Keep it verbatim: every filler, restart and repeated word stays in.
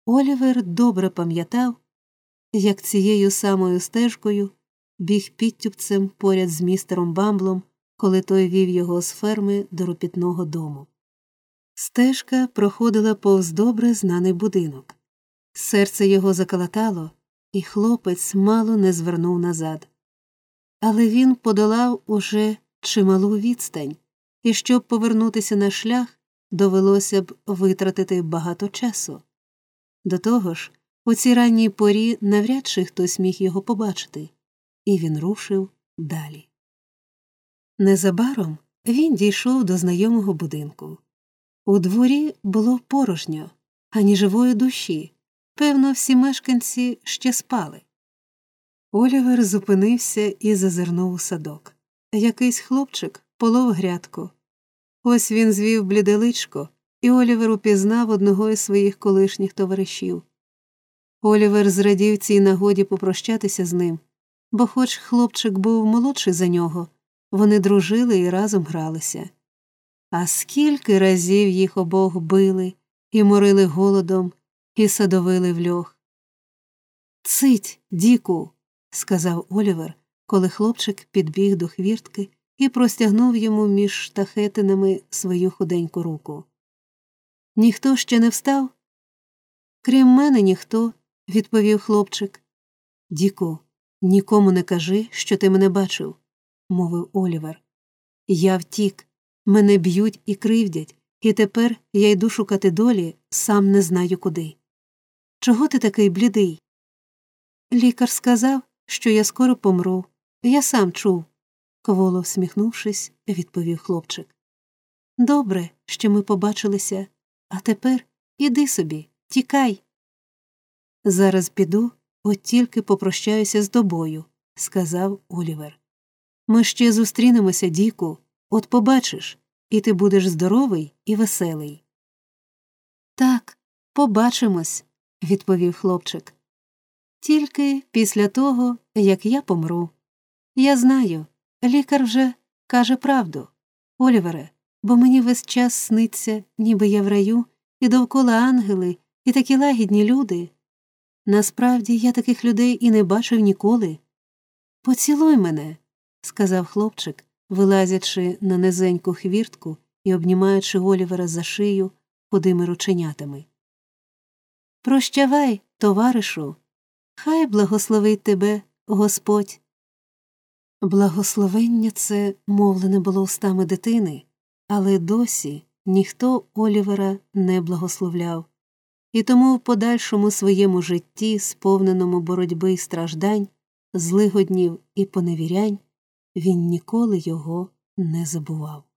Олівер добре пам'ятав, як цією самою стежкою біг підтюпцем поряд з містером Бамблом, коли той вів його з ферми до робітного дому. Стежка проходила повз добре знаний будинок. Серце його заколотало, і хлопець мало не звернув назад. Але він подолав уже чималу відстань, і щоб повернутися на шлях, довелося б витратити багато часу. До того ж, у цій ранній порі навряд чи хтось міг його побачити, і він рушив далі. Незабаром він дійшов до знайомого будинку. У дворі було порожньо, ані живої душі. Певно, всі мешканці ще спали. Олівер зупинився і зазирнув у садок. Якийсь хлопчик полов грядку. Ось він звів бліде личко, і Олівер упізнав одного із своїх колишніх товаришів. Олівер зрадів цій нагоді попрощатися з ним, бо хоч хлопчик був молодший за нього, вони дружили і разом гралися. А скільки разів їх обох били, і морили голодом, і садовили в льох. «Цить, Діку!» – сказав Олівер, коли хлопчик підбіг до хвіртки і простягнув йому між штахетинами свою худеньку руку. «Ніхто ще не встав?» «Крім мене ніхто», – відповів хлопчик. «Діку, нікому не кажи, що ти мене бачив», – мовив Олівер. «Я втік, мене б'ють і кривдять, і тепер я йду шукати долі, сам не знаю куди. Чого ти такий блідий?» «Лікар сказав, що я скоро помру. Я сам чув», – кволо всміхнувшись, відповів хлопчик. «Добре, що ми побачилися. А тепер іди собі, тікай». «Зараз піду, от тільки попрощаюся з тобою», – сказав Олівер. «Ми ще зустрінемося, Діку, от побачиш, і ти будеш здоровий і веселий». «Так, побачимось», – відповів хлопчик. «Тільки після того, як я помру. Я знаю, лікар вже каже правду, Олівере, бо мені весь час сниться, ніби я в раю, і довкола ангели, і такі лагідні люди. Насправді, я таких людей і не бачив ніколи. Поцілуй мене», – сказав хлопчик, вилазячи на низеньку хвіртку і обнімаючи Олівера за шию худими рученятами. «Прощавай, товаришу, хай благословить тебе Господь». Благословення це мовлене було устами дитини, але досі ніхто Олівера не благословляв, і тому в подальшому своєму житті, сповненому боротьби й страждань, злигоднів і поневірянь, він ніколи його не забував.